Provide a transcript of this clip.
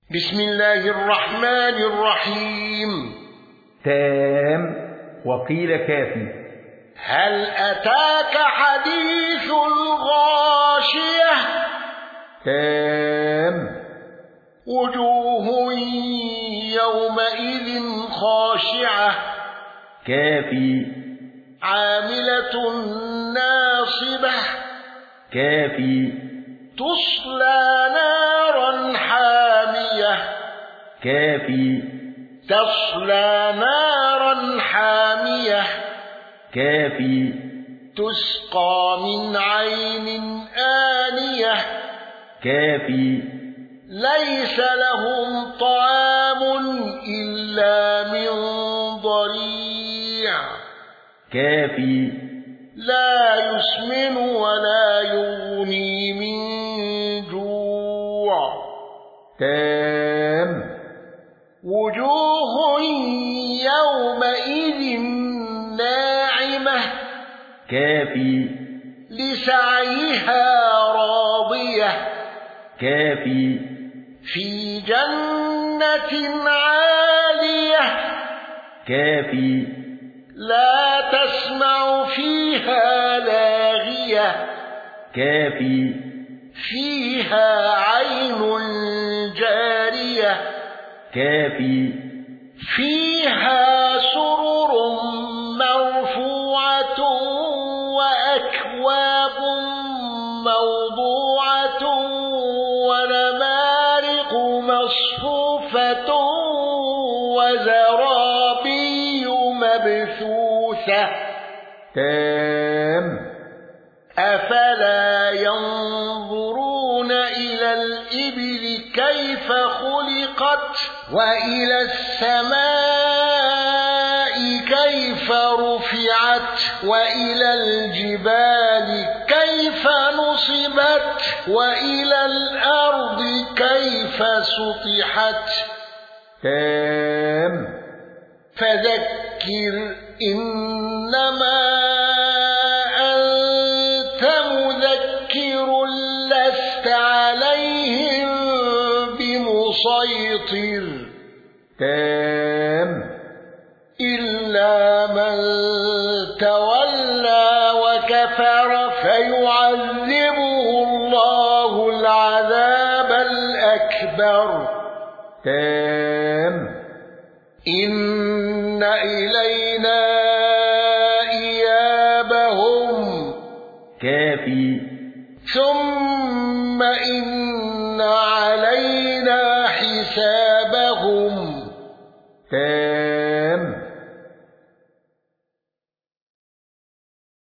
بسم الله الرحمن الرحيم. تام وقيل كافي. هل أتاك حديث الغاشية؟ تام. وجوه يومئذ خاشعة. كافي. عاملة ناصبة. كافي. تصلى نارا حامية. كافي. تصلى نارا حامية. كافي. تسقى من عين آنية. كافي. ليس لهم طعام إلا من ضريع. كافي. لا يسمن ولا يغني من جوع. تام. وجوه يومئذ ناعمة. كافي. لسعيها راضية. كافي. في جنة عالية. كافي. لا تسمع فيها لاغية. كافي. فيها عين جارية. كافي. فيها سرر مرفوعة وأكواب موضوعة ونمارق مصفوفة وزرابي مبثوثة. تام. أفلا ينظرون إلى الإبل كيف خلقت وإلى السماء كيف رفعت وإلى الجبال كيف نصبت وإلى الأرض كيف سطحت. تام. فذكر إنما أنت مذكر لست عليهم بمسيطر. تام. إلا من تولى وكفر فيعذبه الله العذاب الأكبر. تام. إن إلينا إيابهم. كافي. ثم إن علينا حسابهم. تام.